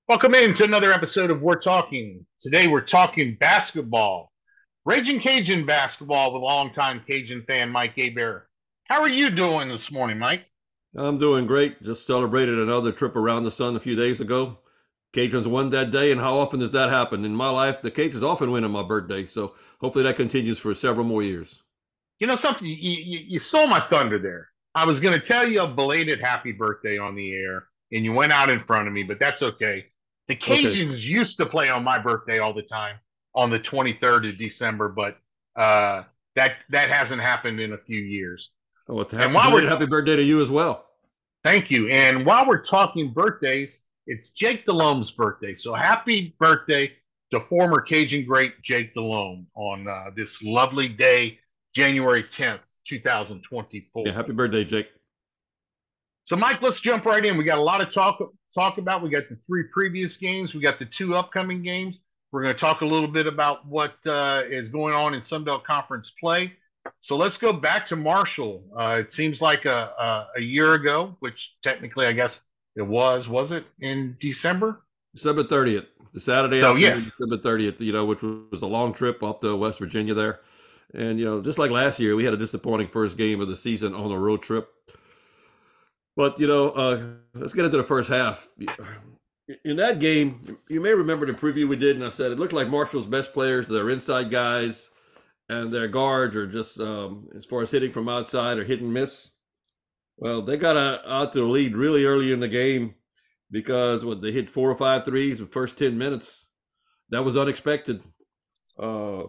Welcome in to another episode of We're Talking. Today we're talking basketball. Raging Cajun basketball with longtime Cajun fan Mike Abear. How are you doing this morning, Mike? I'm doing great. Just celebrated another trip around the sun a few days ago. Cajuns won that day, and how often does that happen? In my life, the Cajuns often win on my birthday, so hopefully that continues for several more years. You know something? You stole my thunder there. I was going to tell you a belated happy birthday on the air, and you went out in front of me, but that's okay. The Okay. Cajuns used to play on my birthday all the time on the 23rd of December, but uh, that hasn't happened in a few years. Oh, it's And a while belated we're happy birthday to you as well. Thank you. And while we're talking birthdays, it's Jake Delhome's birthday. So happy birthday to former Cajun great Jake Delhomme on this lovely day, January 10th, 2024. Yeah, happy birthday, Jake. So, Mike, let's jump right in. We got a lot of talk about. We got the three previous games. We got the two upcoming games. We're going to talk a little bit about what is going on in Sun Belt Conference play. So let's go back to Marshall. It seems like a year ago, which technically I guess it was it in December? December 30th, the Saturday So yes, afternoon, December 30th, which was a long trip up to West Virginia there. And, just like last year, we had a disappointing first game of the season on a road trip. But, let's get into the first half. In that game, you may remember the preview we did, and I said it looked like Marshall's best players, their inside guys, and their guards are just, as far as hitting from outside, or hit and miss. Well, they got out to a lead really early in the game because they hit 4 or 5 threes in the first 10 minutes. That was unexpected. Uh,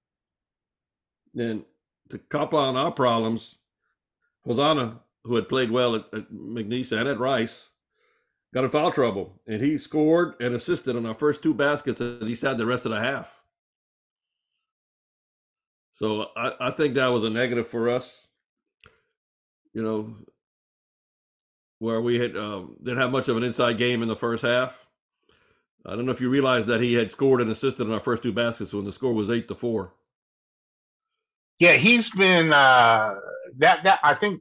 and to compound our problems, Hosanna, who had played well at McNeese and at Rice, got in foul trouble, and he scored and assisted on our first two baskets, and he sat the rest of the half. So I think that was a negative for us, you know, where we had didn't have much of an inside game in the first half. I don't know if you realized that he had scored and assisted on our first two baskets when the score was 8-4. yeah, he's been that I think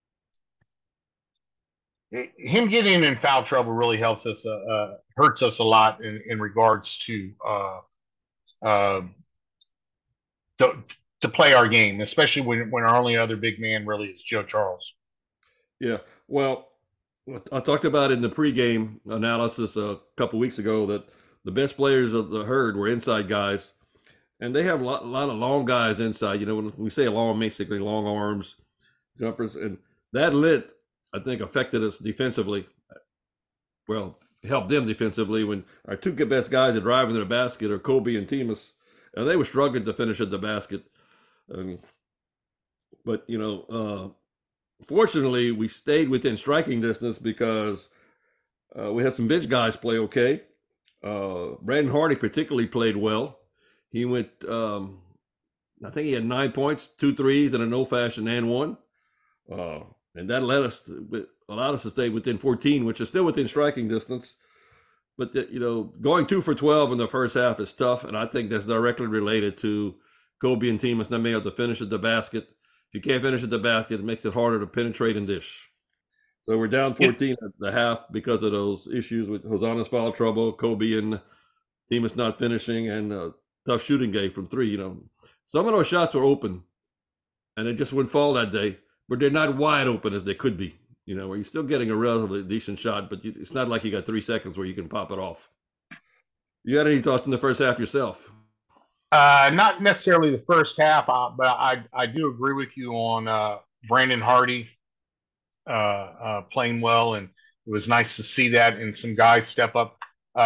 him getting in foul trouble really helps us hurts us a lot in regards uh, to to play our game, especially when our only other big man really is Joe Charles. Yeah, well, I talked about in the pregame analysis a couple weeks ago that the best players of the herd were inside guys, and they have a lot of long guys inside. When we say long, basically long arms, jumpers, and that lit, I think, affected us defensively. Well, helped them defensively when our two best guys are driving to the basket are Kobe and Timus, and they were struggling to finish at the basket. Um, but fortunately, we stayed within striking distance because we had some bench guys play okay. Brandon Hardy particularly played well. He went, I think he had 9 points, two threes, and an old fashioned and one. Uh, and that allowed us to stay within 14, which is still within striking distance. But going 2 for 12 in the first half is tough, and I think that's directly related to Kobe and Timus not being able to finish at the basket. If you can't finish at the basket, it makes it harder to penetrate and dish. So we're down It, 14 at the half because of those issues with Hosanna's foul trouble, Kobe and Timus not finishing, and tough shooting game from three. Some of those shots were open, and they just wouldn't fall that day, but they're not wide open as they could be. Where you're still getting a relatively decent shot, but it's not like you got 3 seconds where you can pop it off. You got any thoughts in the first half yourself? not necessarily the first half, but I do agree with you on Brandon Hardy playing well, and it was nice to see that and some guys step up.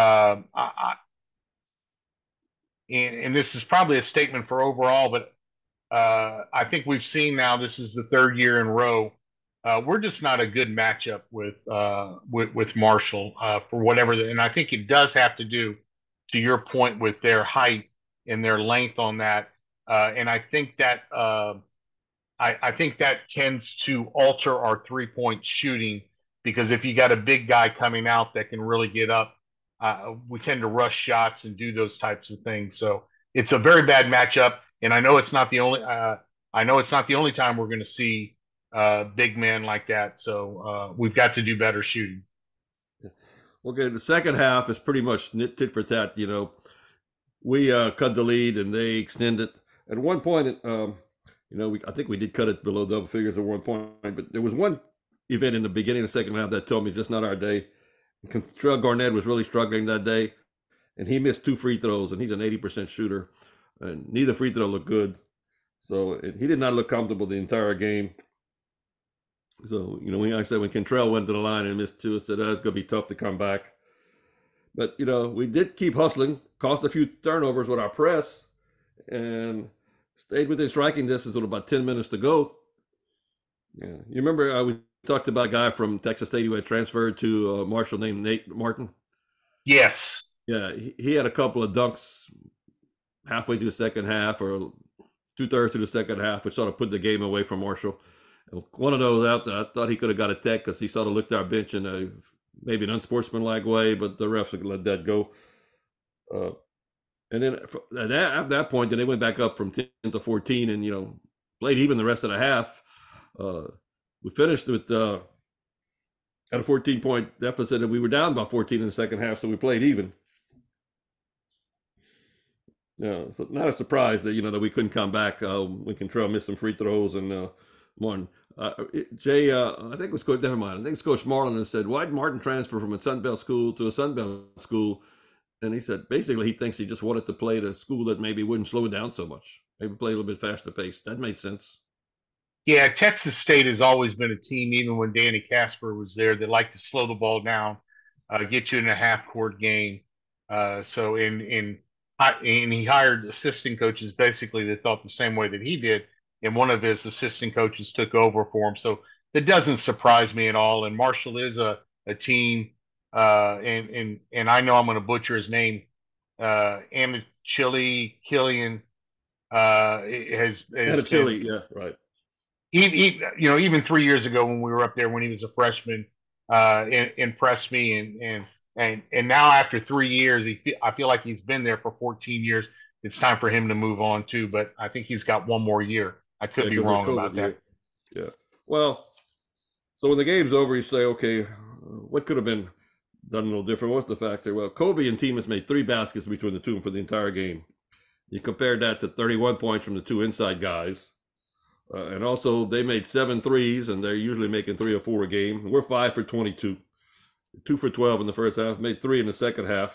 And this is probably a statement for overall, but I think we've seen now this is the third year in a row. We're just not a good matchup with Marshall for whatever, and I think it does have to do, to your point, with their height and their length on that. And I think that tends to alter our 3 point shooting because if you got a big guy coming out that can really get up, we tend to rush shots and do those types of things. So it's a very bad matchup, and I know it's not the only. I know it's not the only time we're going to see big men like that. So we've got to do better shooting. Okay, the second half is pretty much tit for tat. We cut the lead and they extended. At one point, I think we did cut it below double figures at one point, but there was one event in the beginning of the second half that told me just not our day. Contrell Garnett was really struggling that day, and he missed 2 free throws, and he's an 80% shooter, and neither free throw looked good. So he did not look comfortable the entire game. So, like I said, when Contrell went to the line and missed 2, I said, it's going to be tough to come back. But, we did keep hustling, caused a few turnovers with our press, and stayed within striking distance with about 10 minutes to go. Yeah. You remember we talked about a guy from Texas State who had transferred to Marshall named Nate Martin? Yes. Yeah, he had a couple of dunks halfway through the second half or 2/3 through the second half, which sort of put the game away from Marshall. And one of those out there, I thought he could have got a tech because he sort of looked at our bench in a maybe an unsportsmanlike way, but the refs let that go. And then at that point, then they went back up from 10 to 14 and, played even the rest of the half. We finished with at a 14-point deficit, and we were down about 14 in the second half, so we played even. Yeah, so not a surprise that that we couldn't come back when Contrell missed some free throws and one. Jay, I think it was Coach. Never mind. I think it's Coach Marlin that said, "Why did Martin transfer from a Sun Belt school to a Sun Belt school?" And he said basically he thinks he just wanted to play at a school that maybe wouldn't slow it down so much, maybe play a little bit faster pace. That made sense. Yeah, Texas State has always been a team, even when Danny Casper was there, that like to slow the ball down, get you in a half-court game. So and he hired assistant coaches basically that thought the same way that he did, and one of his assistant coaches took over for him. So that doesn't surprise me at all. And Marshall is a team, and I know I'm going to butcher his name, Amichili Killian, has Chili, yeah, right. Even 3 years ago when we were up there when he was a freshman, impressed me, and now after 3 years, I feel like he's been there for 14 years. It's time for him to move on too, but I think he's got one more year. I could be wrong about that. Yeah. Well, so when the game's over, you say, okay, what could have been done a little different? What's the factor? Well, Kobe and Timas made 3 baskets between the two of them for the entire game. You compared that to 31 points from the 2 inside guys. And also, they made 7 threes, and they're usually making 3 or 4 a game. We're 5 for 22, 2 for 12 in the first half, made 3 in the second half.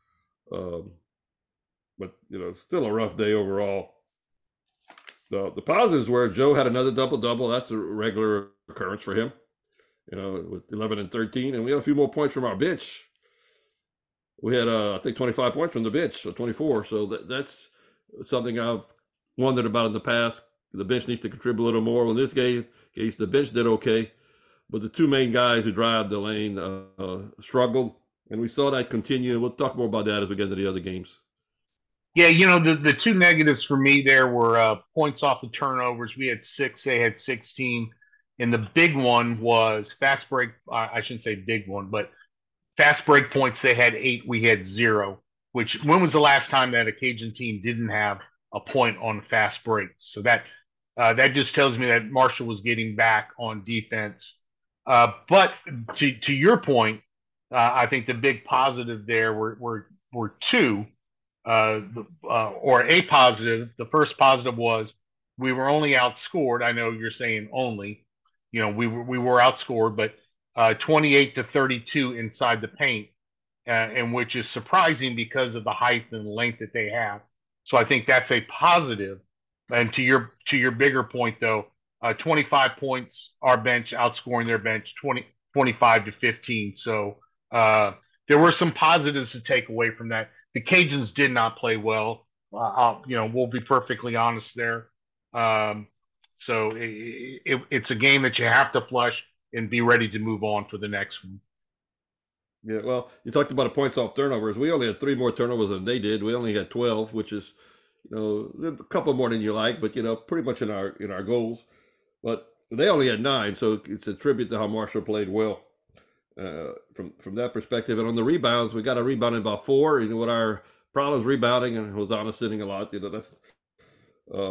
But, still a rough day overall. The positives were Joe had another double-double. That's a regular occurrence for him, with 11 and 13. And we had a few more points from our bench. We had, I think, 25 points from the bench, or 24. So that's something I've wondered about in the past. The bench needs to contribute a little more. In this case, the bench did okay, but the 2 main guys who drive the lane struggled, and we saw that continue. We'll talk more about that as we get into the other games. Yeah, the 2 negatives for me there were points off the turnovers. We had 6, they had 16, and the big one was fast break. I shouldn't say big one, but fast break points. They had 8, we had 0. Which when was the last time that a Cajun team didn't have a point on fast break? So that just tells me that Marshall was getting back on defense. But to your point, I think the big positive there were 2, or a positive. The first positive was we were only outscored. I know you're saying only, we were outscored, but 28 to 32 inside the paint, and which is surprising because of the height and length that they have. So I think that's a positive. And to your bigger point, though, 25 points, our bench outscoring their bench 25 to 15. So there were some positives to take away from that. The Cajuns did not play well. We'll be perfectly honest there. So it's a game that you have to flush and be ready to move on for the next one. Yeah, well, you talked about the points off turnovers. We only had 3 more turnovers than they did. We only had 12, which is, a couple more than you like, but pretty much in our goals. But they only had 9, so it's a tribute to how Marshall played well from that perspective. And on the rebounds, we got a rebound in about 4. With our problems rebounding and Hosanna sitting a lot, that's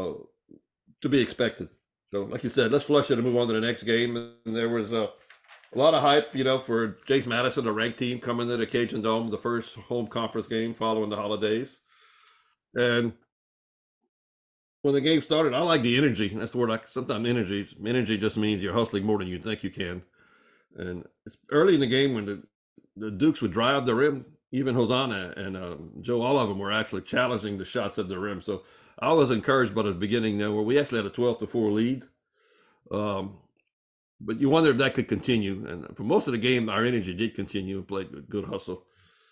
to be expected. So, like you said, let's flush it and move on to the next game. And there was a lot of hype, for Jace Madison, the ranked team, coming to the Cajun Dome, the first home conference game following the holidays. And when the game started, I like the energy. That's the word. Sometimes energy just means you're hustling more than you think you can. And it's early in the game when the Dukes would drive the rim. Even Hosanna and Joe, all of them were actually challenging the shots at the rim. So I was encouraged by the beginning there, where we actually had a 12-4 lead. But you wonder if that could continue. And for most of the game, our energy did continue and played good hustle.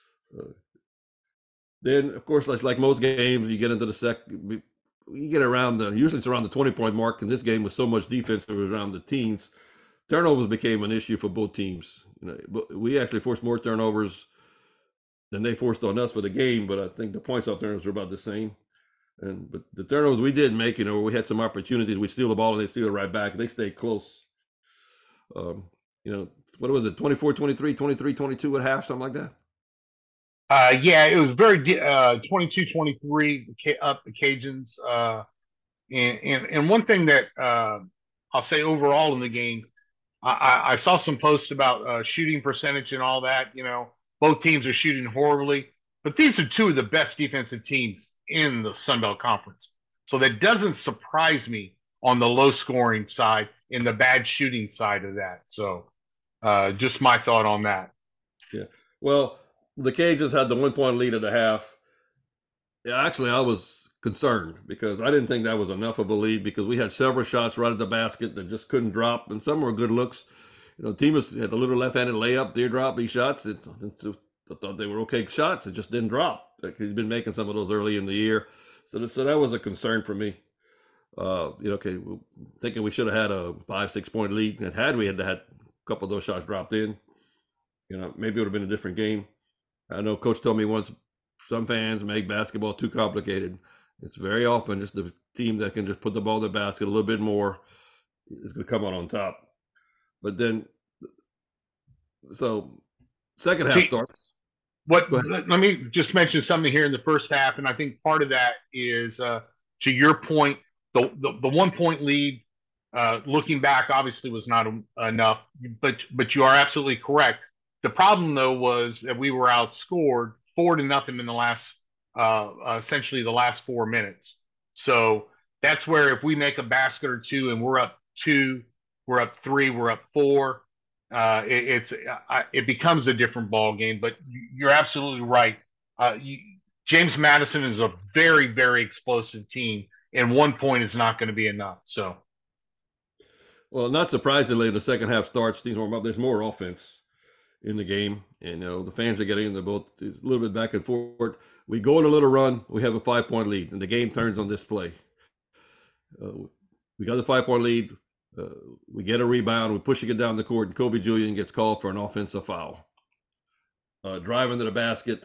Then, of course, like most games, you get into the second. You get usually it's around the 20-point mark. And this game was so much defense, it was around the teens. Turnovers became an issue for both teams. But we actually forced more turnovers than they forced on us for the game. But I think the points off turnovers were about the same. But the turnovers we did make, we had some opportunities. We steal the ball and they steal it right back. They stayed close. What was it? 24-23, 23-22 at half, something like that. Yeah, it was very 22-23 up the Cajuns. And one thing that I'll say overall in the game, I saw some posts about shooting percentage and all that. Both teams are shooting horribly, but these are two of the best defensive teams in the Sun Belt Conference. So that doesn't surprise me on the low scoring side and the bad shooting side of that. So just my thought on that. Yeah. Well, the Cajuns had the 1-point lead at the half. Yeah, actually, I was concerned because I didn't think that was enough of a lead, because we had several shots right at the basket that just couldn't drop, and some were good looks. Team had a little left-handed layup, teardrop these shots. I thought they were okay shots. It just didn't drop. He's been making some of those early in the year, so that was a concern for me. Thinking we should have had a 5-6 point lead, and had we had a couple of those shots dropped in, maybe it would have been a different game. I know Coach told me once, some fans make basketball too complicated. It's very often just the team that can just put the ball in the basket a little bit more is going to come out on top. But then, so second half starts. Let me just mention something here in the first half, and I think part of that is, to your point, the 1-point lead, looking back, obviously was not enough. But you are absolutely correct. The problem, though, was that we were outscored 4-0 in the last, essentially the last 4 minutes. So that's where if we make a basket or two and we're up 2, we're up 3, we're up 4, it becomes a different ball game. But you're absolutely right. James Madison is a very, very explosive team, and 1 point is not going to be enough. So, well, not surprisingly, the second half starts. There's more offense in the game, and the fans are getting into both a little bit back and forth. We go on a little run, we have a 5-point lead, and the game turns on this play. We got the 5-point lead, we get a rebound, we're pushing it down the court, and Kobe Julian gets called for an offensive foul. Driving to the basket,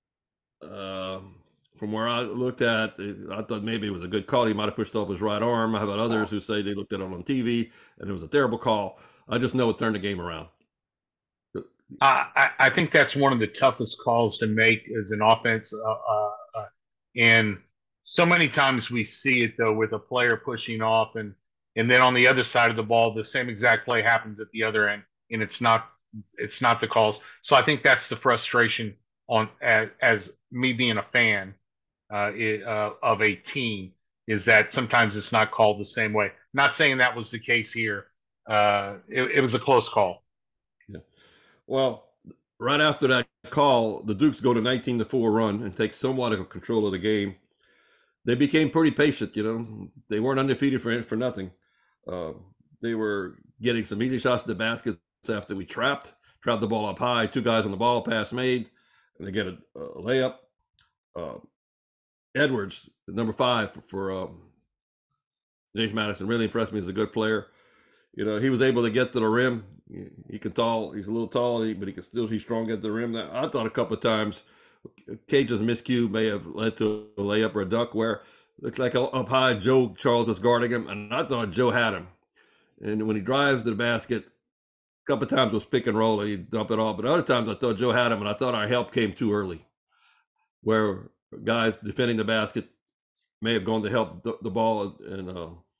from where I looked at, I thought maybe it was a good call. He might have pushed off his right arm. I have others who say they looked at it on TV and it was a terrible call. I just know it turned the game around. I think that's one of the toughest calls to make as an offense. And so many times we see it, though, with a player pushing off, and then on the other side of the ball, the same exact play happens at the other end, and it's not the calls. So I think that's the frustration as me being a fan of a team, is that sometimes it's not called the same way. Not saying that was the case here. It was a close call. Yeah. Well, right after that call, the Dukes go to 19-4 run and take somewhat of control of the game. They became pretty patient. They weren't undefeated for nothing. They were getting some easy shots at the baskets after we trapped the ball up high. 2 guys on the ball, pass made, and they get a layup. Edwards, number 5 for James Madison, really impressed me as a good player. He was able to get to the rim. He's a little tall, but he's strong at the rim. I thought a couple of times Cage's miscue may have led to a layup or a dunk where it looked like up high Joe Charles was guarding him, and I thought Joe had him. And when he drives to the basket, a couple of times it was pick and roll and he'd dump it off. But other times I thought Joe had him, and I thought our help came too early, where guys defending the basket may have gone to help the ball and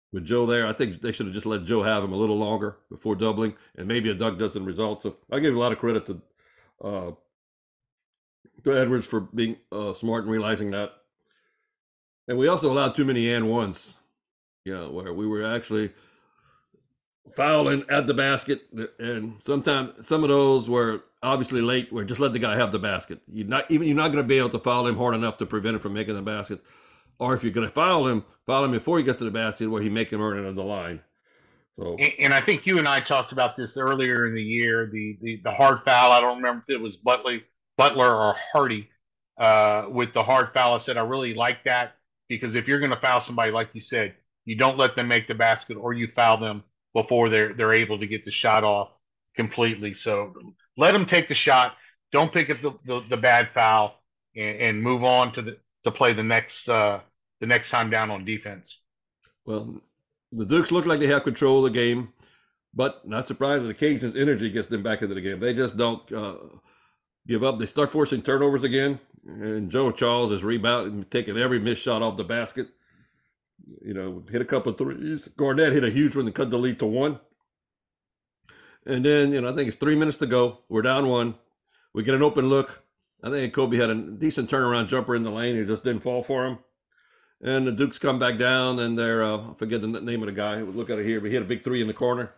with Joe there. I think they should have just let Joe have him a little longer before doubling, and maybe a duck doesn't result. So I give a lot of credit uh, to Edwards for being smart and realizing that. And we also allowed too many and ones, where we were actually fouling at the basket, and sometimes some of those were obviously late. Where just let the guy have the basket. You're not going to be able to foul him hard enough to prevent him from making the basket. Or if you're going to foul him before he gets to the basket, where he make him earn it on the line. So, and I think you and I talked about this earlier in the year. The hard foul. I don't remember if it was Butler or Hardy with the hard foul. I said I really like that because if you're going to foul somebody, like you said, you don't let them make the basket, or you foul them before they're able to get the shot off completely. So let them take the shot. Don't pick up the bad foul and move on to play the next time down on defense. well, the Dukes look like they have control of the game, but not surprised the Cajuns' energy gets them back into the game. They just don't give up. They start forcing turnovers again, and Joe Charles is rebounding, taking every missed shot off the basket. Hit a couple of threes. Garnett hit a huge one and cut the lead to 1. And then, I think it's 3 minutes to go. We're down 1. We get an open look. I think Kobe had a decent turnaround jumper in the lane. It just didn't fall for him. And the Dukes come back down, and they're, I forget the name of the guy. Look at it here. But he hit a big 3 in the corner.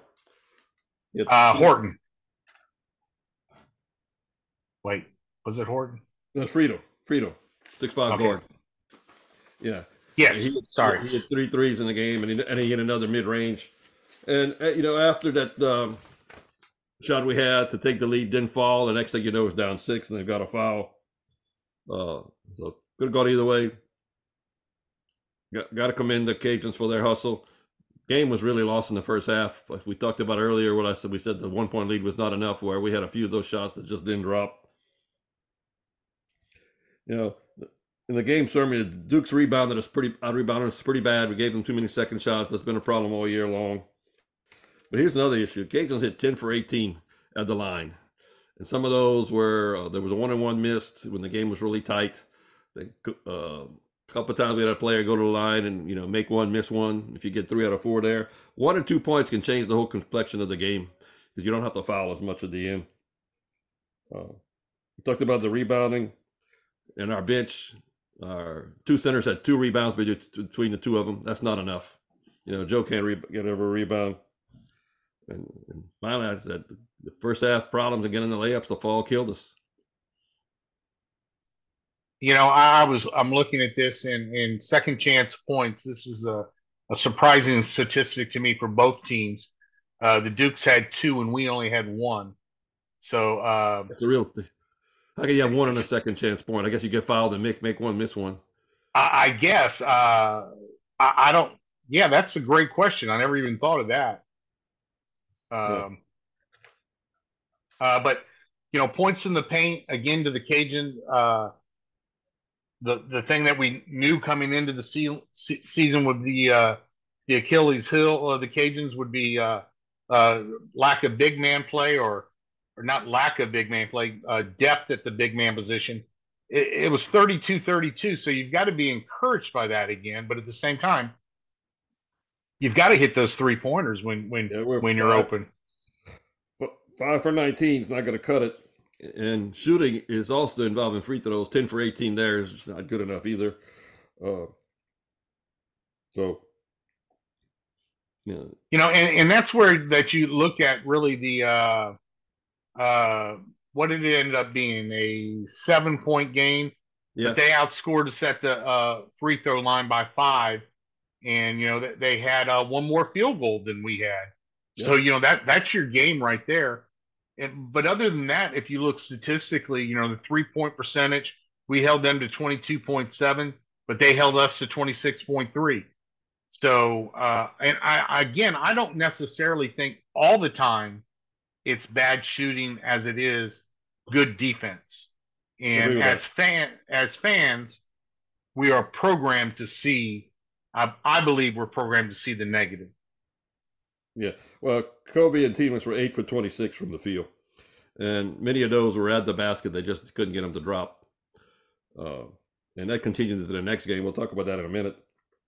Horton. Wait, was it Horton? No, Frito. 6'5" okay. Guard. Yeah. Yes. Sorry. He hit 3 threes in the game, and he hit another mid-range. And, after that shot we had to take the lead didn't fall, the next thing you know, it's down 6, and they've got a foul. So could have gone either way. Got to commend the Cajuns for their hustle. Game was really lost in the first half. Like we talked about earlier, what I said, we said the 1-point lead was not enough, where we had a few of those shots that just didn't drop. In the game, certainly the Dukes rebounded us pretty bad. We gave them too many second shots. That's been a problem all year long. But here's another issue. Cajuns hit 10 for 18 at the line. And some of those were, there was a 1-and-1 missed when the game was really tight. A couple of times we had a player go to the line and, make one, miss one. If you get 3 out of 4 there, 1 or 2 points can change the whole complexion of the game because you don't have to foul as much at the end. We talked about the rebounding. And our bench, our 2 centers had 2 rebounds between the 2 of them. That's not enough. Joe can't get over a rebound. And finally, I said the first half problems and getting the layups, the fall killed us. I'm looking at this in second chance points. This is a surprising statistic to me for both teams. The Dukes had 2 and we only had 1. So it's a real thing. How can you have 1 on a second chance point? I guess you get fouled and make one, miss one. I guess. I don't. Yeah, that's a great question. I never even thought of that. But points in the paint again to the Cajun. The thing that we knew coming into the season with the Achilles heel of the Cajuns would be lack of big man play, or not lack of big man play, depth at the big man position. It was 32-32, so you've got to be encouraged by that again. But at the same time, you've got to hit those 3-pointers when you're open. 5 for 19 is not going to cut it. And shooting is also involving free throws. 10 for 18 there is not good enough either. And that's where that you look at really the what did it end up being, a 7-point game? Yeah. But they outscored us at the free throw line by 5, and they had 1 more field goal than we had. Yeah. So that's your game right there. But other than that, if you look statistically, the 3-point percentage, we held them to 22.7, but they held us to 26.3. So, and I don't necessarily think all the time it's bad shooting as it is good defense. And as fans, we are programmed to see. I believe we're programmed to see the negative. Yeah, well, Kobe and Timus were 8 for 26 from the field, and many of those were at the basket. They just couldn't get them to drop, and that continued into the next game. We'll talk about that in a minute.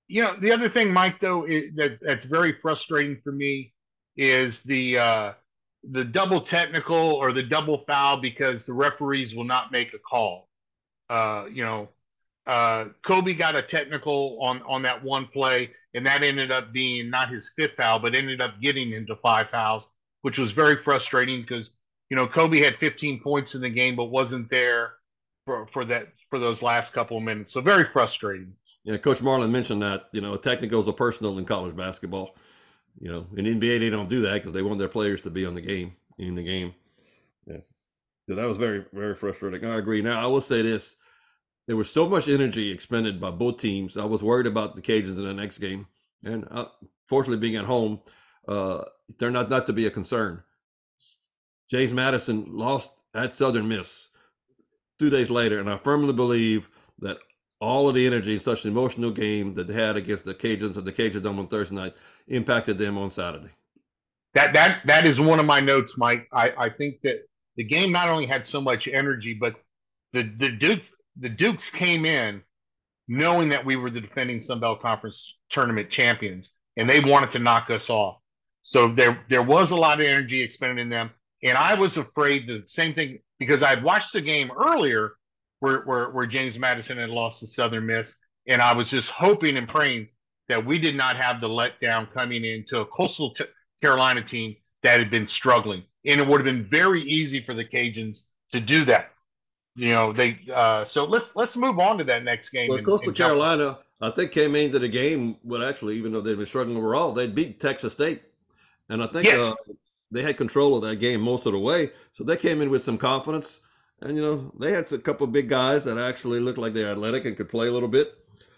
The other thing, Mike, though, that's very frustrating for me is the double technical or the double foul because the referees will not make a call. Uh, you know, Kobe got a technical on that one play, and that ended up being not his fifth foul, but ended up getting into five fouls, which was very frustrating because Kobe had 15 points in the game, but wasn't there for those last couple of minutes. So very frustrating. Yeah, Coach Marlin mentioned that technicals are personal in college basketball. In NBA they don't do that because they want their players to be on the game in the game. Yeah, so that was very very frustrating. I agree. Now I will say this: there was so much energy expended by both teams. I was worried about the Cajuns in the next game, and fortunately, being at home, turned out not to be a concern. James Madison lost at Southern Miss 2 days later, and I firmly believe that all of the energy in such an emotional game that they had against the Cajuns at the Cajun Dome on Thursday night impacted them on Saturday. That is one of my notes, Mike. I think that the game not only had so much energy, but the Dukes came in knowing that we were the defending Sun Belt Conference tournament champions, and they wanted to knock us off. So there was a lot of energy expended in them, and I was afraid the same thing because I'd watched the game earlier where James Madison had lost to Southern Miss, and I was just hoping and praying that we did not have the letdown coming into a Coastal Carolina team that had been struggling, and it would have been very easy for the Cajuns to do that. They so let's move on to that next game. Well, Coastal Carolina, I think, came into the game, well, actually, even though they've been struggling overall, they'd beat Texas State, and I think yes. They had control of that game most of the way, so they came in with some confidence, and they had a couple of big guys that actually looked like they're athletic and could play a little bit.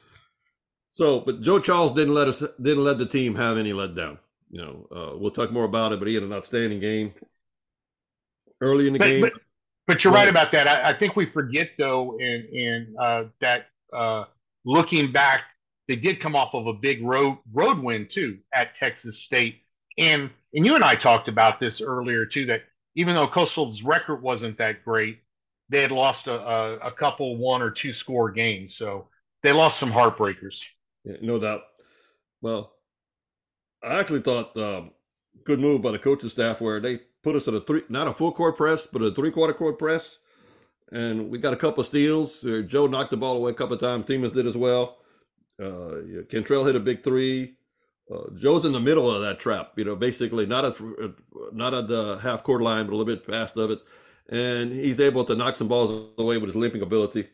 So, but Joe Charles didn't let the team have any letdown. We'll talk more about it, but he had an outstanding game early in the game. But you're right about that. I think we forget though, that looking back, they did come off of a big road win too at Texas State, and you and I talked about this earlier too. That even though Coastal's record wasn't that great, they had lost a couple one or two score games, so they lost some heartbreakers. Yeah, no doubt. Well, I actually thought good move by the coaching staff where they put us at not a full court press, but a 3/4 court press. And we got a couple of steals. Joe knocked the ball away a couple of times. Timas did as well. Cantrell hit a big three. Joe's in the middle of that trap, basically not at the half court line, but a little bit past of it. And he's able to knock some balls away with his limping ability.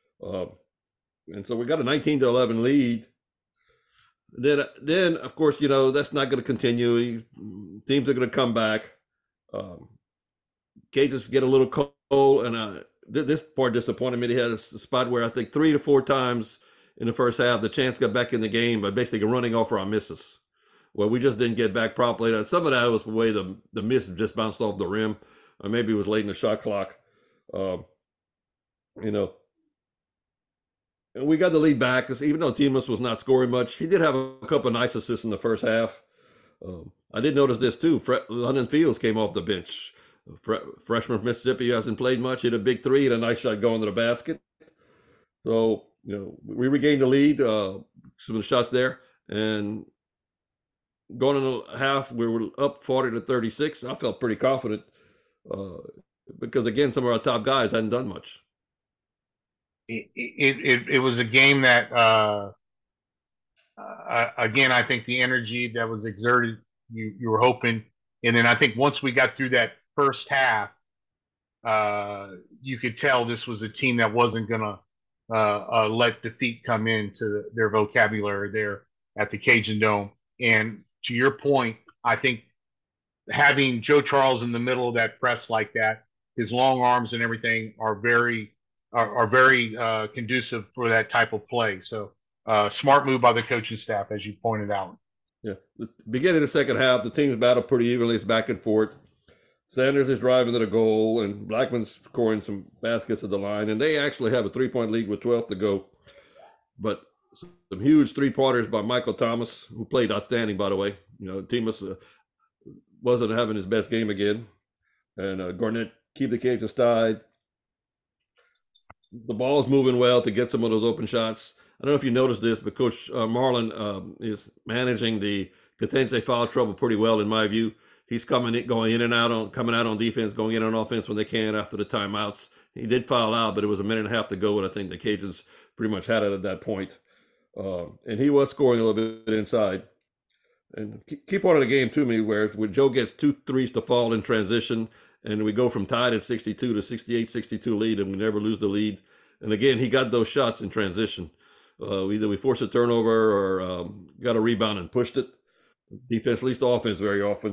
And so we got a 19-11 lead. Then of course, that's not going to continue. Teams are going to come back. Cajuns get a little cold, and this part disappointed me. They had a spot where I think 3 to 4 times in the first half, the Chants got back in the game by basically running off our misses, where we just didn't get back properly. And some of that was the way the miss just bounced off the rim, or maybe it was late in the shot clock. And we got the lead back because even though Timas was not scoring much, he did have a couple of nice assists in the first half. I did notice this too. London Fields came off the bench. Freshman from Mississippi who hasn't played much, hit a big three and a nice shot going to the basket. So, we regained the lead, some of the shots there. And going into the half, we were up 40-36. I felt pretty confident because, again, some of our top guys hadn't done much. It was a game that, again, I think the energy that was exerted, you were hoping. And then I think once we got through that first half, you could tell this was a team that wasn't going to let defeat come into their vocabulary there at the Cajun Dome. And to your point, I think having Joe Charles in the middle of that press like that, his long arms and everything are very conducive for that type of play. So smart move by the coaching staff, as you pointed out. Yeah, the beginning of the second half, the teams battle pretty evenly. It's back and forth. Sanders is driving to the goal, and Blackman's scoring some baskets at the line, and they actually have a 3-point lead with 12 to go. But some huge three-pointers by Michael Thomas, who played outstanding, by the way. Timas wasn't having his best game again. And Garnett keep the Cajuns tied. The ball's moving well to get some of those open shots. I don't know if you noticed this, but Coach Marlin is managing the contingent foul trouble pretty well, in my view. He's going in and out coming out on defense, going in on offense when they can after the timeouts. He did foul out, but it was a minute and a half to go, and I think the Cajuns pretty much had it at that point. And he was scoring a little bit inside. And keep on in the game to me, where when Joe gets 2 threes to fall in transition, and we go from tied at 62 to 68-62 lead, and we never lose the lead. And again, he got those shots in transition. Either we forced a turnover or got a rebound and pushed it. Defense leads to offense very often.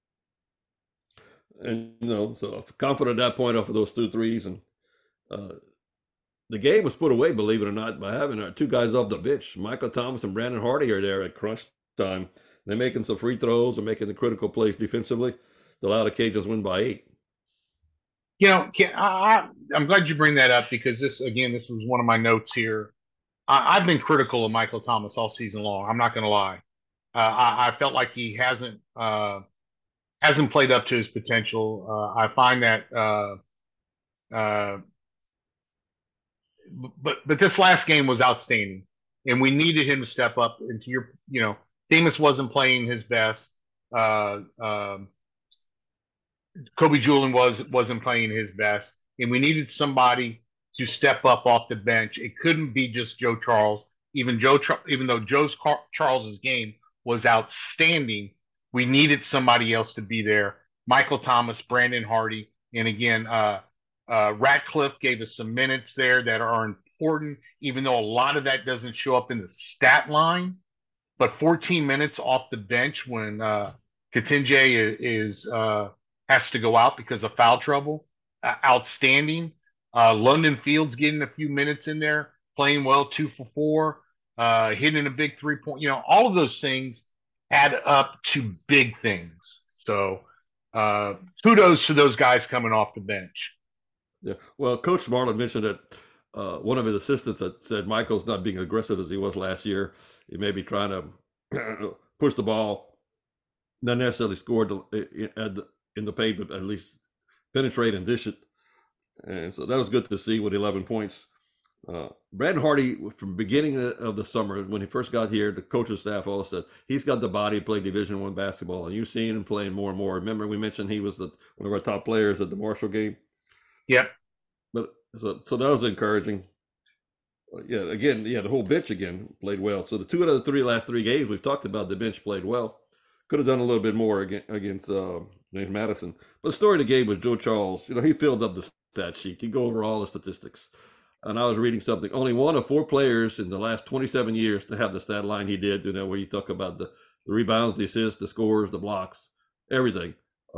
And, so confident at that point off of those 2 threes. And the game was put away, believe it or not, by having our 2 guys off the bench. Michael Thomas and Brandon Hardy are there at crunch time. They're making some free throws and making the critical plays defensively to allow the Cajuns win by 8. I'm glad you bring that up, because this was one of my notes here. I've been critical of Michael Thomas all season long. I'm not going to lie. I felt like he hasn't played up to his potential. I find that, but this last game was outstanding, and we needed him to step up. And to your, Themis wasn't playing his best. Kobe Julien wasn't playing his best, and we needed somebody to step up off the bench. It couldn't be just Joe Charles. Even though Charles's game was outstanding, we needed somebody else to be there. Michael Thomas, Brandon Hardy, and again, Ratcliffe gave us some minutes there that are important, even though a lot of that doesn't show up in the stat line. But 14 minutes off the bench when Katinje has to go out because of foul trouble, outstanding. London Fields getting a few minutes in there, playing well, 2 for 4, hitting a big 3-point. All of those things add up to big things. So kudos to those guys coming off the bench. Yeah. Well, Coach Marlin mentioned that one of his assistants had said Michael's not being aggressive as he was last year. He may be trying to push the ball, not necessarily score in the paint, but at least penetrate and dish it. And so that was good to see with 11 points. Brandon Hardy, from the beginning of the summer, when he first got here, the coaching staff all said he's got the body to play Division I basketball, and you've seen him playing more and more. Remember, we mentioned he was one of our top players at the Marshall game. Yep. But so that was encouraging. Yeah, again, the whole bench again played well. So the 2 out of the last 3 games we've talked about, the bench played well. Could have done a little bit more against James Madison. But the story of the game was Joe Charles. He filled up the stat sheet. He go over all the statistics. And I was reading something. Only 1 of 4 players in the last 27 years to have the stat line he did, where you talk about the rebounds, the assists, the scores, the blocks, everything.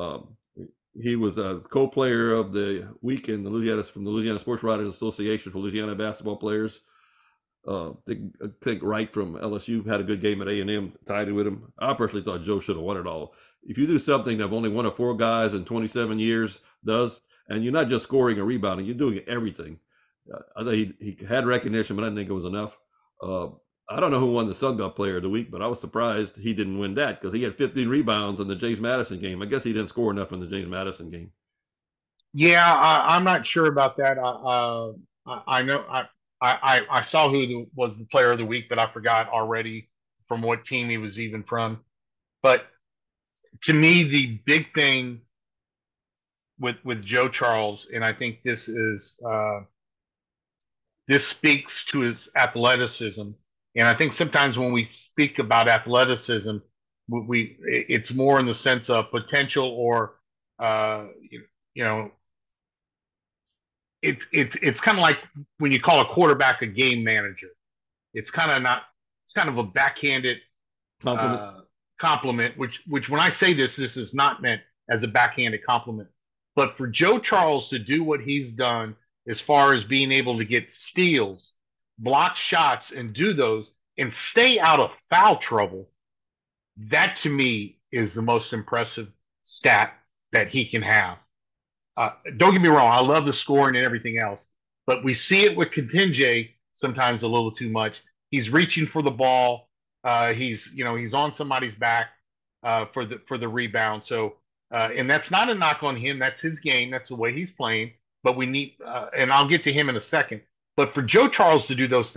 He was a co-player of the week from the Louisiana Sports Writers Association for Louisiana basketball players. I think Wright from LSU had a good game at A&M, tied it with him. I personally thought Joe should have won it all. If you do something that only 1 of 4 guys in 27 years does, and you're not just scoring or rebounding, you're doing everything. I think he had recognition, but I didn't think it was enough. I don't know who won the Sun Belt Player of the Week, but I was surprised he didn't win that because he had 15 rebounds in the James Madison game. I guess he didn't score enough in the James Madison game. Yeah, I'm not sure about that. I know I saw who was the Player of the Week, but I forgot already from what team he was even from. But to me, the big thing with Joe Charles, and I think this speaks to his athleticism. And I think sometimes when we speak about athleticism, it's more in the sense of potential or it's kind of like when you call a quarterback a game manager. It's kind of a backhanded compliment. Which when I say this is not meant as a backhanded compliment. But for Joe Charles to do what he's done as far as being able to get steals, block shots, and do those, and stay out of foul trouble, that to me is the most impressive stat that he can have. Don't get me wrong, I love the scoring and everything else, but we see it with Katinje sometimes a little too much. He's reaching for the ball. He's on somebody's back for the rebound. So and that's not a knock on him. That's his game. That's the way he's playing. But we need, and I'll get to him in a second. But for Joe Charles to do those things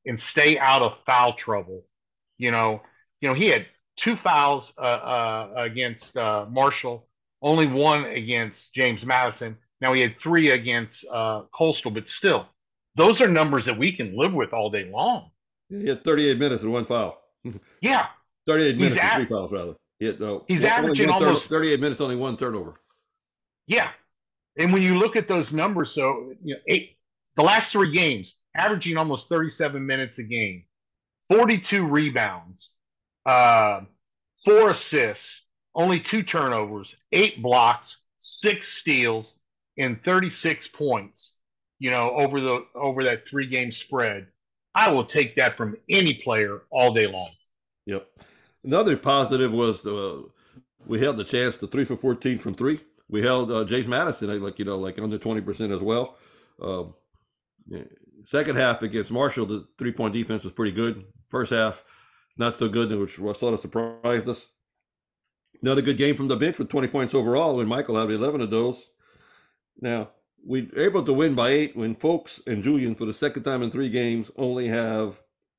and stay out of foul trouble. You know, he had two fouls against Marshall, only one against James Madison. Now he had three against Coastal, but still, those are numbers that we can live with all day long. He had 38 minutes and one foul. Yeah, 38 he's minutes and at three fouls, rather. He had he's only averaging one turnover. almost 38 minutes, only one turnover. yeah. And when you look at those numbers, so the last three games, averaging almost 37 minutes a game, 42 rebounds, uh, four assists, only two turnovers, eight blocks, six steals, and 36 points. Over that 3 game spread, I will take that from any player all day long. Yep. Another positive was we held the chance to 3 for 14 from three. We held James Madison like under 20% as well. Um, Second half against Marshall, the 3-point defense was pretty good. First half, not so good, which sort of surprised us. Another good game from the bench with 20 points overall, when Michael had 11 of those. Now, we were able to win by 8 when Folks and Julian, for the second time in 3 games, only have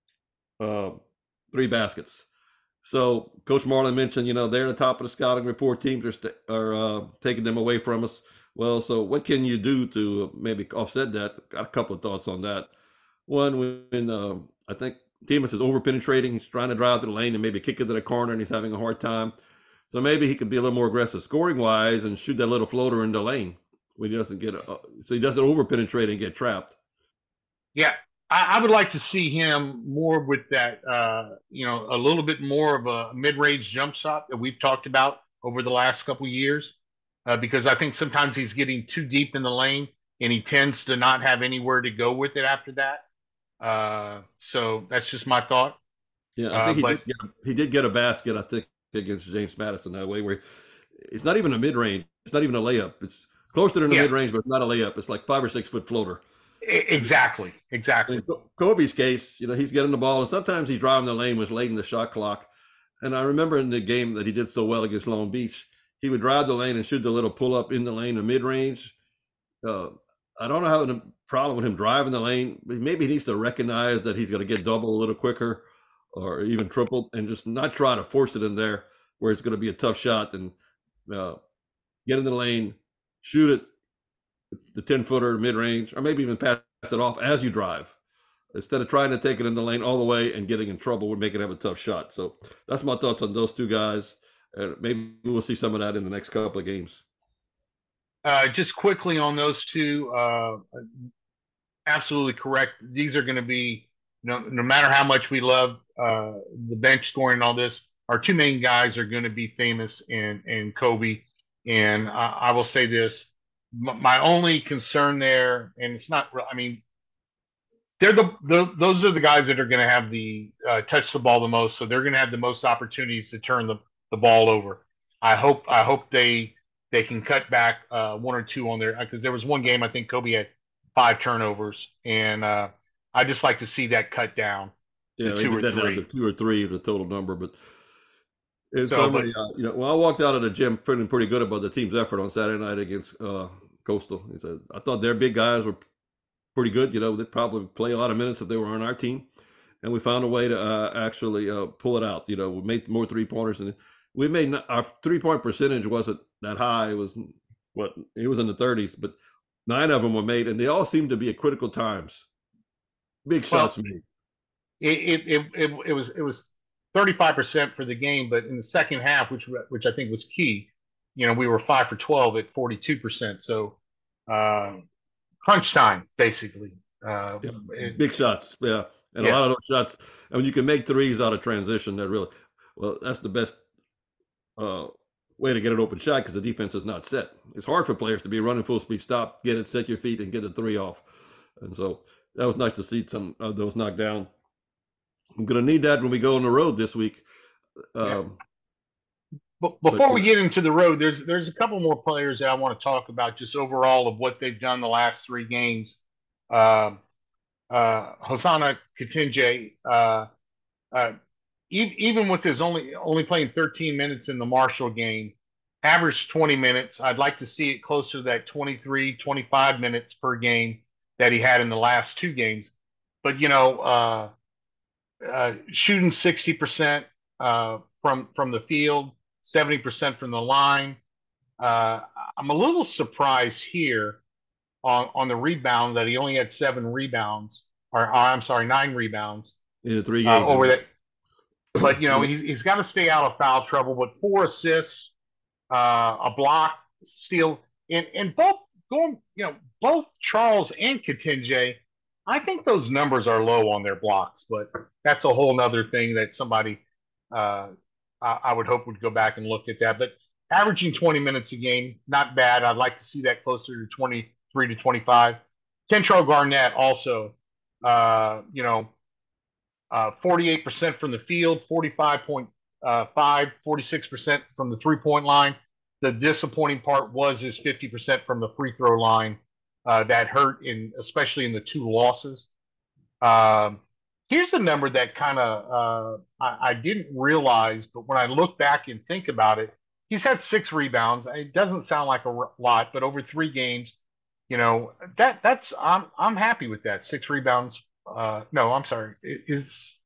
3 baskets. So Coach Marlin mentioned, they're the top of the scouting report. Teams are taking them away from us. Well, so what can you do to maybe offset that? Got a couple of thoughts on that. One, when I think Demas is over penetrating, he's trying to drive to the lane and maybe kick it to the corner, and he's having a hard time. So maybe he could be a little more aggressive scoring wise and shoot that little floater in the lane when he doesn't so he doesn't over penetrate and get trapped. Yeah, I would like to see him more with that, a little bit more of a mid-range jump shot that we've talked about over the last couple of years, because I think sometimes he's getting too deep in the lane and he tends to not have anywhere to go with it after that. So that's just my thought. Yeah, I think But he did get a basket, I think, against James Madison that way, where it's not even a mid range, it's not even a layup. It's closer than a yeah, mid range, but it's not a layup. It's like 5 or 6 foot floater. exactly, In exactly. Kobe's case, he's getting the ball, and sometimes he's driving the lane, was late in the shot clock. And I remember in the game that he did so well against Long Beach, he would drive the lane and shoot the little pull up in the lane, the mid range. Uh, I don't know how the problem with him driving the lane. Maybe he needs to recognize that he's going to get double a little quicker, or even triple, and just not try to force it in there where it's going to be a tough shot, and uh, get in the lane, shoot it, the 10-footer mid range, or maybe even pass it off as you drive, instead of trying to take it in the lane all the way and getting in trouble with making it have a tough shot. So that's my thoughts on those two guys. Maybe we'll see some of that in the next couple of games. Just quickly on those two, absolutely correct. These are going to be, no matter how much we love the bench scoring and all this, our two main guys are going to be famous and Kobe. And I will say this: my only concern there, and it's not, I mean, they're those are the guys that are going to have the touch the ball the most, so they're going to have the most opportunities to turn the ball over. I hope they can cut back one or two on there, because there was one game I think Kobe had 5 turnovers, and I just like to see that cut down to Yeah, he two did or that down to three. 2 or 3 the total number. But in So, but summary, when I walked out of the gym feeling pretty good about the team's effort on Saturday night against Coastal. He said, I thought their big guys were pretty good. They'd probably play a lot of minutes if they were on our team. And we found a way to actually pull it out. We made more 3-pointers, and we made our 3-point percentage wasn't that high. It was it was in the 30s, but 9 of them were made, and they all seemed to be at critical times. Big well, shots made. it was 35% for the game, but in the second half, which I think was key, we were 5 for 12 at 42%. So uh, crunch time, basically. Uh, Yeah, it, big shots. Yeah, and a lot of yes. those shots. I mean, you can make threes out of transition. That's the best uh, way to get an open shot, because the defense is not set. It's hard for players to be running full speed, stop, get it, set your feet, and get the 3 off. And so that was nice to see some of those knocked down. I'm going to need that when we go on the road this week. Yeah. Um, But but before we get into the road, there's a couple more players that I want to talk about, just overall of what they've done the last 3 games. Um Hosanna Katinje, uh, even with his only playing 13 minutes in the Marshall game, averaged 20 minutes. I'd like to see it closer to that 23, 25 minutes per game that he had in the last 2 games. but shooting 60% from the field, 70% from the line. Uh, I'm a little surprised here on the rebound that he only had 7 rebounds, or I'm sorry, 9 rebounds in the 3 games. over that. But he's got to stay out of foul trouble. But 4 assists, a block, steal, and both going, both Charles and Katinje. I think those numbers are low on their blocks, but that's a whole nother thing that somebody I would hope would go back and look at that. But averaging 20 minutes a game, not bad. I'd like to see that closer to 23 to 25. Kentrell Garnett also, 48% from the field, 45.5, 46% from the 3-point line. The disappointing part was his 50% from the free throw line. That hurt, especially in the 2 losses. Here's a number that kind of I didn't realize, but when I look back and think about it, he's had 6 rebounds. It doesn't sound like a lot, but over 3 games, that's I'm happy with that. 6 rebounds. No, I'm sorry. It's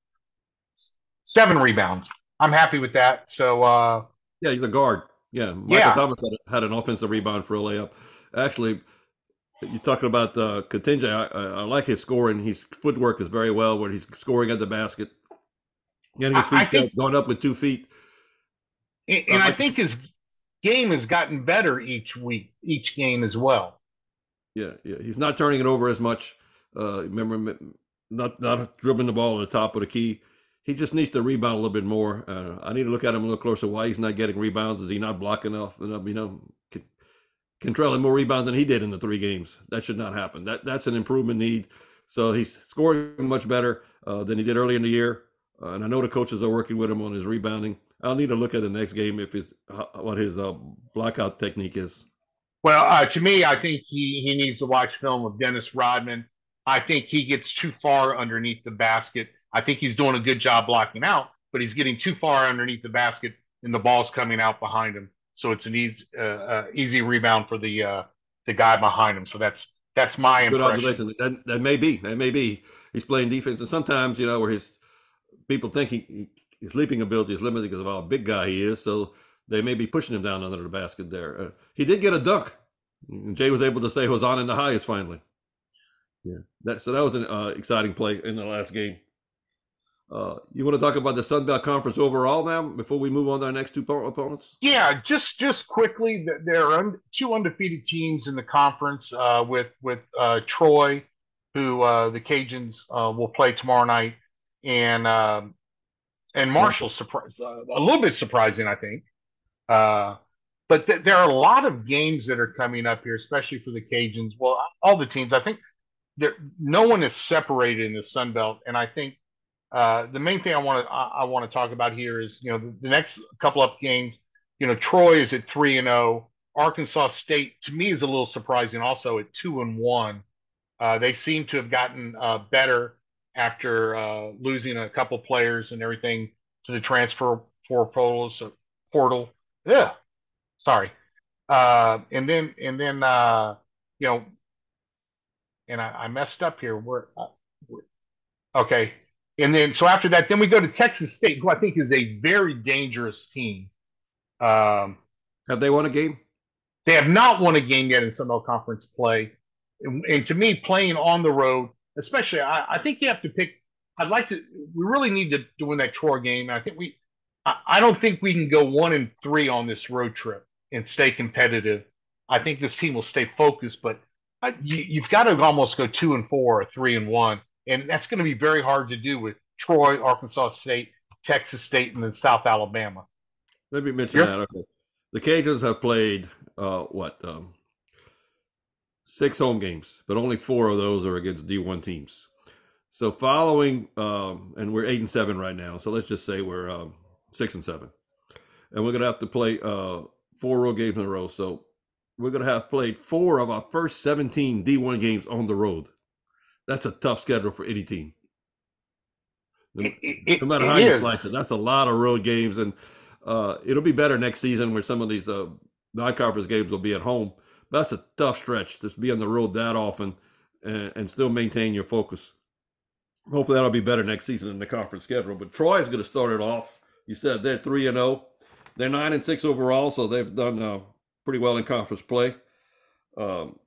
7 rebounds. I'm happy with that. So yeah, he's a guard. Yeah, Michael Thomas had an offensive rebound for a layup. Actually, you're talking about Katinje. I like his scoring. His footwork is very well when he's scoring at the basket, getting his feet going up with 2 feet. And I think his game has gotten better each game as well. Yeah, he's not turning it over as much. Remember, not dribbling the ball at the top of the key. He just needs to rebound a little bit more. I need to look at him a little closer. Why he's not getting rebounds? Is he not blocking enough? Kentrell had more rebounds than he did in the 3 games. That should not happen. That's an improvement need. So he's scoring much better than he did early in the year. And I know the coaches are working with him on his rebounding. I'll need to look at the next game what his blockout technique is. Well, to me, I think he needs to watch film of Dennis Rodman. I think he gets too far underneath the basket. I think he's doing a good job blocking out, but he's getting too far underneath the basket, and the ball's coming out behind him. So it's an easy rebound for the guy behind him. So that's my impression. Good observation. That may be. He's playing defense, and sometimes where his people think his leaping ability is limited because of how big guy he is. So they may be pushing him down under the basket there. He did get a dunk. Jay was able to say Hosanna in the highest finally. Yeah, that was an exciting play in the last game. You want to talk about the Sun Belt Conference overall now before we move on to our next 2 opponents? Yeah, just quickly, there are 2 undefeated teams in the conference with Troy, who the Cajuns will play tomorrow night, and Marshall's a little bit surprising, I think. But there are a lot of games that are coming up here, especially for the Cajuns. Well, all the teams. I think no one is separated in the Sun Belt, and I think the main thing I want to talk about here is the next couple up games. Troy is at 3-0. Arkansas State, to me, is a little surprising, also at 2-1. They seem to have gotten better after losing a couple players and everything to the transfer portal. Yeah, sorry. And then and I messed up here. Okay. And then, so after that, then we go to Texas State, who I think is a very dangerous team. Have they won a game? They have not won a game yet in Sun Belt Conference play. And to me, playing on the road, especially, I think you have to pick. We really need to win that Troy game. And I don't think we can go 1-3 on this road trip and stay competitive. I think this team will stay focused, but you've got to almost go 2-4 or 3-1. And that's going to be very hard to do with Troy, Arkansas State, Texas State, and then South Alabama. Let me mention that. Okay. The Cajuns have played 6 home games, but only 4 of those are against D1 teams. So following, and we're 8-7 right now. So let's just say we're 6-7, and we're going to have to play 4 road games in a row. So we're going to have played 4 of our first 17 D1 games on the road. That's a tough schedule for any team. No matter how you slice it, that's a lot of road games, and it'll be better next season where some of these non-conference games will be at home. But that's a tough stretch to be on the road that often and still maintain your focus. Hopefully that'll be better next season in the conference schedule. But Troy's going to start it off. You said they're 3-0. They're 9-6 overall, so they've done pretty well in conference play. Um,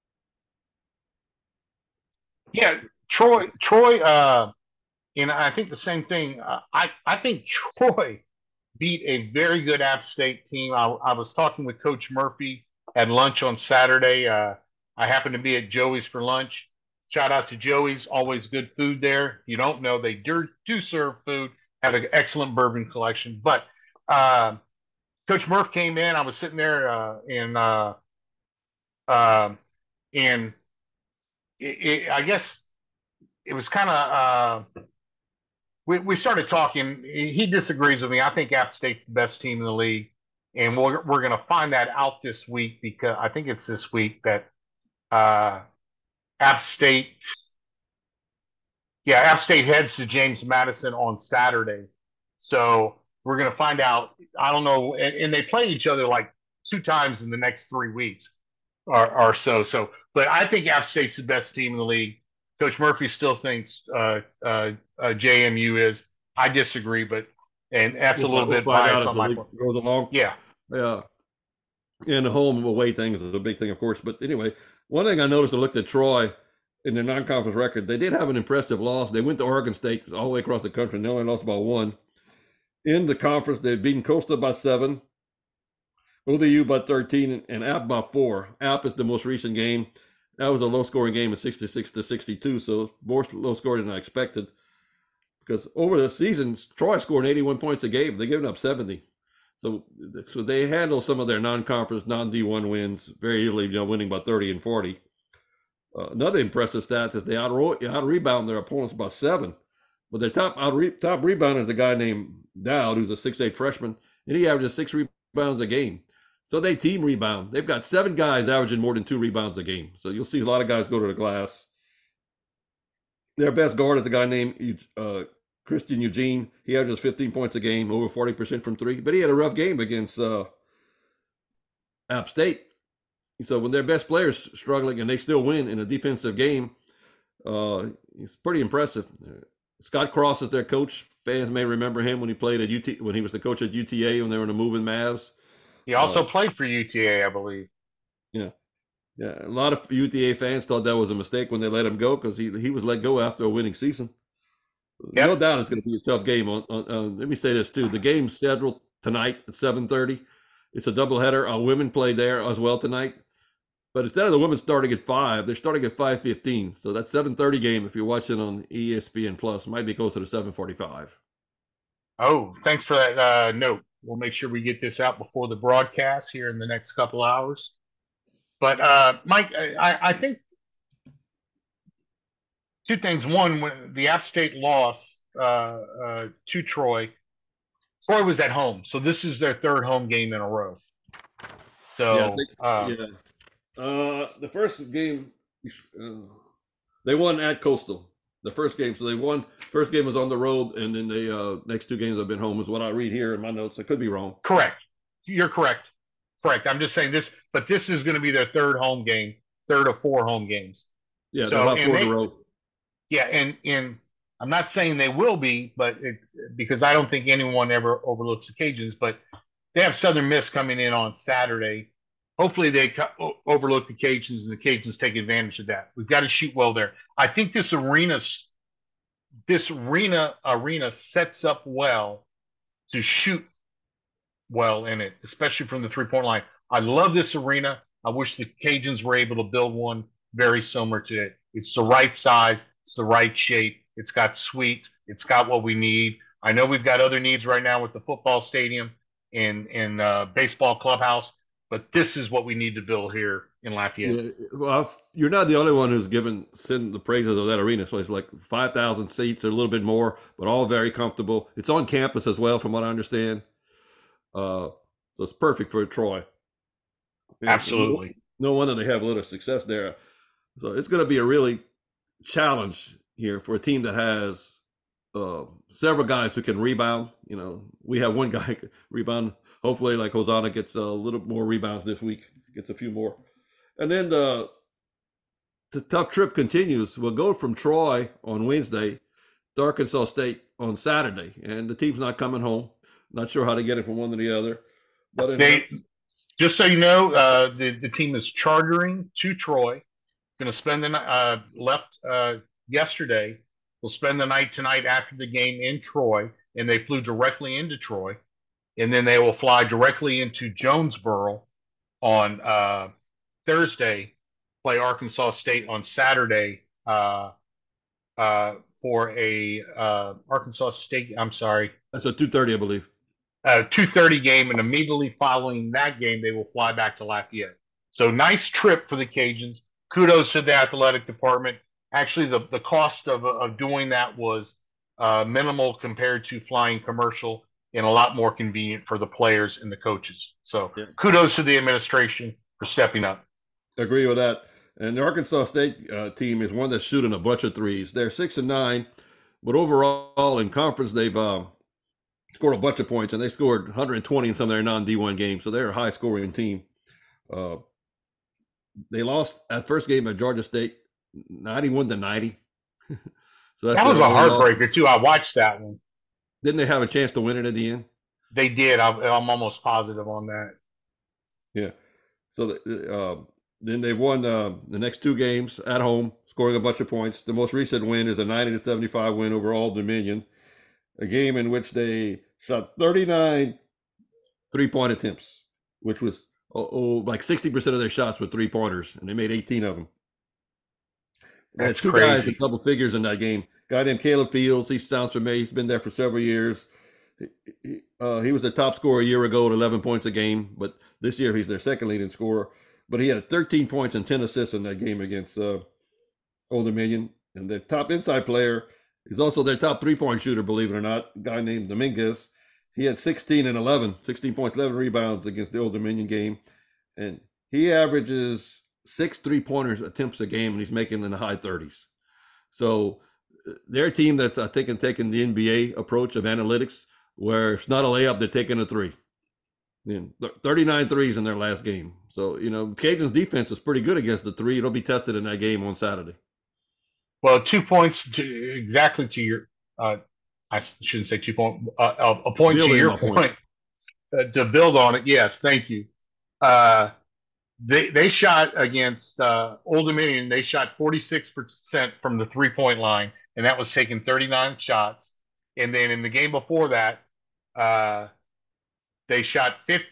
Yeah, Troy, and I think the same thing. I think Troy beat a very good App State team. I was talking with Coach Murphy at lunch on Saturday. I happened to be at Joey's for lunch. Shout out to Joey's, always good food there. If you don't know, they do serve food, have an excellent bourbon collection. But uh, Coach Murph came in. I was sitting there um and I guess it was kind of we started talking. He disagrees with me. I think App State's the best team in the league, and we're going to find that out this week because I think it's this week that uh, App State, yeah, App State heads to James Madison on Saturday. So we're going to find out. I don't know, and they play each other like 2 times in the next 3 weeks or so. So, but I think App State's the best team in the league. Coach Murphy still thinks JMU is. I disagree, but and that's a little we'll bit find out biased as on the my league part. goes along. Yeah, Yeah. And the home away thing is a big thing, of course. But anyway, one thing I noticed, I looked at Troy in their non-conference record. They did have an impressive loss. They went to Oregon State all the way across the country, and they only lost by 1. In the conference, they've beaten Coastal by 7, ODU by 13, and App by 4. App is the most recent game. That was a low-scoring game of 66-62, so more low-scoring than I expected. Because over the season, Troy scored 81 points a game. They're giving up 70. So they handle some of their non-conference, non-D1 wins very easily, winning by 30 and 40. Another impressive stat is they out-rebound their opponents by 7. But their top rebounder is a guy named Dowd, who's a 6'8 freshman, and he averages 6 rebounds a game. So they team rebound. They've got 7 guys averaging more than 2 rebounds a game. So you'll see a lot of guys go to the glass. Their best guard is a guy named Christian Eugene. He averages 15 points a game, over 40% from 3. But he had a rough game against App State. So when their best players struggling and they still win in a defensive game, it's pretty impressive. Scott Cross is their coach. Fans may remember him when he played at UT, when he was the coach at UTA when they were in the moving Mavs. he also played for UTA, I believe. Yeah, yeah. A lot of UTA fans thought that was a mistake when they let him go because he was let go after a winning season. Yep. No doubt it's going to be a tough game. Let me say this too: the game's scheduled tonight at 7:30. It's a doubleheader. Our women play there as well tonight. But instead of the women starting at 5, they're starting at 5:15. So that 7:30 game, if you're watching on ESPN Plus, might be closer to 7:45. Oh, thanks for that note. We'll make sure we get this out before the broadcast here in the next couple hours. But Mike, I think 2 things. One, when the App State loss to Troy, Troy was at home, so this is their 3rd home game in a row. Yeah, So yeah. The first game, they won at Coastal. The first game, so they won. First game was on the road, and then the next 2 games have been home, is what I read here in my notes. I could be wrong. correct, you're correct. Correct. I'm just saying this, but this is going to be their 3rd home game, 3rd of 4 home games. Yeah, So they'll have 4 and in a they, row. yeah, and I'm not saying they will be, but because I don't think anyone ever overlooks the Cajuns, but they have Southern Miss coming in on Saturday. Hopefully they overlook the Cajuns and the Cajuns take advantage of that. We've got to shoot well there. I think this arena sets up well to shoot well in it, especially from the 3-point line. I love this arena. I wish the Cajuns were able to build one very similar to it. It's the right size, it's the right shape. It's got suites. It's got what we need. I know we've got other needs right now with the football stadium and baseball clubhouse, but this is what we need to build here in Lafayette. Yeah, well, you're not the only one who's send the praises of that arena. So it's like 5,000 seats or a little bit more, but all very comfortable. It's on campus as well, from what I understand. So it's perfect for Troy. Absolutely. No wonder they have a little success there. So it's going to be a really challenge here for a team that has several guys who can rebound. We have one guy who can rebound. Hopefully, like Hosanna gets a little more rebounds this week, gets a few more. And then the tough trip continues. We'll go from Troy on Wednesday to Arkansas State on Saturday, and the team's not coming home. Not sure how to get it from one to the other. But just so you know, the team is chartering to Troy. Going to spend the night. Left yesterday. Will spend the night tonight after the game in Troy, and they flew directly into Troy, and then they will fly directly into Jonesboro on Thursday. Play Arkansas State on Saturday for a Arkansas State. I'm sorry. That's a 2:30, I believe. 2:30 game, and immediately following that game, they will fly back to Lafayette. So nice trip for the Cajuns. Kudos to the athletic department. Actually, the cost of doing that was minimal compared to flying commercial, and a lot more convenient for the players and the coaches. So kudos to the administration for stepping up. Agree with that. And the Arkansas State team is one that's shooting a bunch of threes. They're 6-9, but overall in conference they've scored a bunch of points, and they scored 120 in some of their non-D1 games. So they're a high-scoring team. They lost that first game at Georgia State, 91-90. So that was a heartbreaker too. I watched that one. Didn't they have a chance to win it at the end? They did. I'm almost positive on that. Yeah. So then they've won the next two games at home, scoring a bunch of points. The most recent win is a 90-75 win over Old Dominion, a game in which they shot 39 three-point attempts, which was like 60% of their shots were three-pointers, and they made 18 of them. That's two crazy. guys in double figures in that game. A guy named Caleb Fields. He sounds familiar. He's been there for several years. He was the top scorer a year ago at 11 points a game, but this year he's their second leading scorer. But he had 13 points and 10 assists in that game against Old Dominion. And their top inside player is also their top three-point shooter, believe it or not, a guy named Dominguez. He had 16 points, 11 rebounds against the Old Dominion game. And he averages 6 three-pointers attempts a game, and he's making in the high 30s. So they're a team that's, I think, taking the NBA approach of analytics, where if it's not a layup, they're taking a three. 39 threes in their last game. So, Cajun's defense is pretty good against the three. It'll be tested in that game on Saturday. Well, 2 points exactly to your I shouldn't say 2 points. A point to your point. To build on it, yes, thank you. They shot against Old Dominion. They shot 46% from the 3-point line, and that was taking 39 shots. And then in the game before that, they shot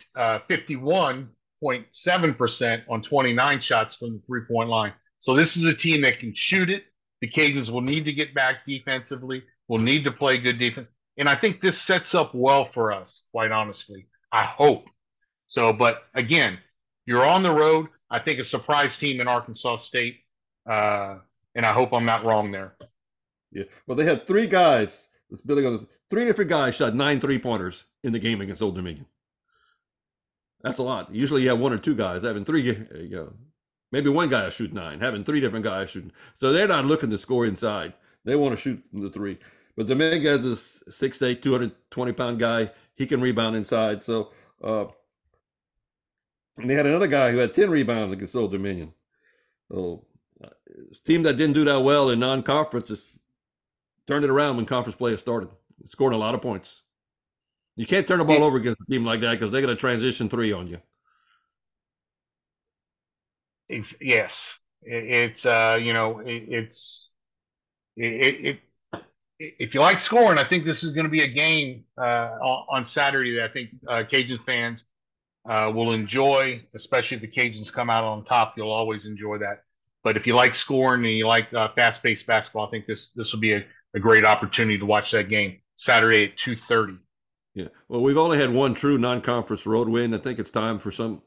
51.7% on 29 shots from the 3-point line. So this is a team that can shoot it. The Cajuns will need to get back defensively. Will need to play good defense. And I think this sets up well for us, quite honestly. I hope. So, but again, you're on the road. I think a surprise team in Arkansas State. And I hope I'm not wrong there. Yeah. Well, they had 3 guys. Building on 3 different guys shot 9 3-pointers in the game against Old Dominion. That's a lot. Usually you have 1 or 2 guys. Having 3, maybe 1 guy will shoot 9. Having 3 different guys shooting. So they're not looking to score inside. They want to shoot from the 3. But Dominguez is 6'8", 220-pound guy. He can rebound inside. So and they had another guy who had 10 rebounds against Old Dominion. So a team that didn't do that well in non-conference just turned it around when conference play started. Scored a lot of points. You can't turn the ball over against a team like that because they're going to transition 3 on you. Yes, if you like scoring, I think this is going to be a game on Saturday that I think Cajun fans will enjoy, especially if the Cajuns come out on top. You'll always enjoy that. But if you like scoring and you like fast-paced basketball, I think this will be a great opportunity to watch that game Saturday at 2:30. Yeah. Well, we've only had 1 true non-conference road win. I think it's time for some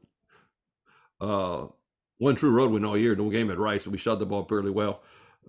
one true road win all year. No game at Rice. We shot the ball fairly well.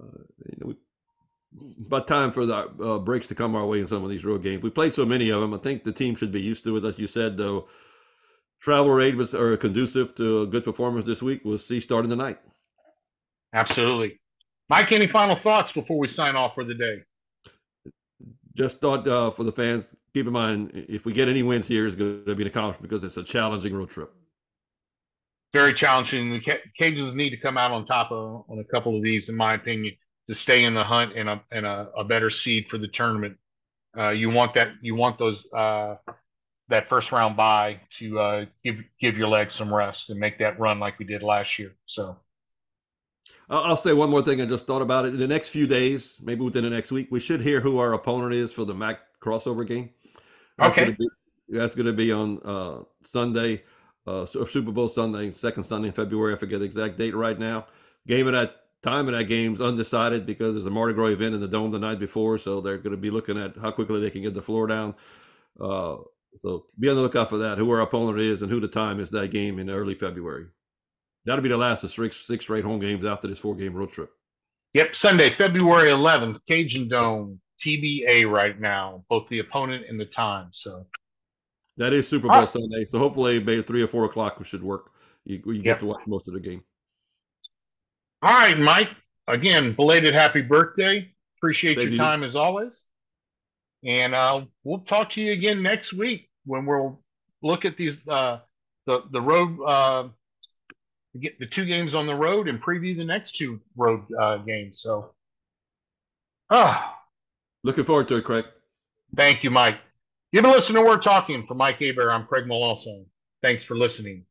About time for the breaks to come our way in some of these road games. We played so many of them. I think the team should be used to it. As you said, though, travel rate was conducive to a good performance this week. We'll see starting tonight. Absolutely. Mike, any final thoughts before we sign off for the day? Just thought for the fans, keep in mind, if we get any wins here, it's going to be an accomplishment because it's a challenging road trip. Very challenging. The Cajuns need to come out on top on a couple of these, in my opinion, to stay in the hunt and a better seed for the tournament. You want those that first round bye to give your legs some rest and make that run like we did last year. So I'll say one more thing. I just thought about it. In the next few days, maybe within the next week, we should hear who our opponent is for the MAC crossover game. Okay. That's going to be on Sunday, Super Bowl Sunday, second Sunday in February. I forget the exact date right now. Game of that time of that game is undecided because there's a Mardi Gras event in the Dome the night before, so they're going to be looking at how quickly they can get the floor down. So be on the lookout for that, who our opponent is and who the time is that game in early February. That'll be the last of six straight home games after this 4-game road trip. Yep, Sunday, February 11th, Cajun Dome, TBA right now, both the opponent and the time. So that is Super Bowl Sunday. So hopefully maybe 3 or 4 o'clock should work. You get to watch most of the game. All right, Mike. Again, belated happy birthday. Appreciate your time as always. And we'll talk to you again next week when we'll look at these the road get the 2 games on the road and preview the next 2 road games. So looking forward to it, Craig. Thank you, Mike. You've been listening to We're Talking. For Mike Aber, I'm Craig Melanson. Thanks for listening.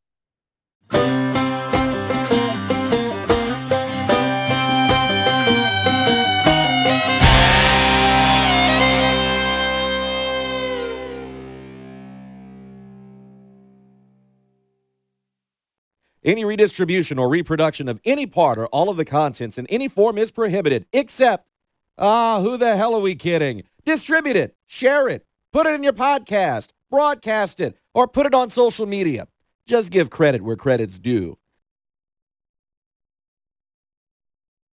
Any redistribution or reproduction of any part or all of the contents in any form is prohibited, except, who the hell are we kidding? Distribute it, share it, put it in your podcast, broadcast it, or put it on social media. Just give credit where credit's due.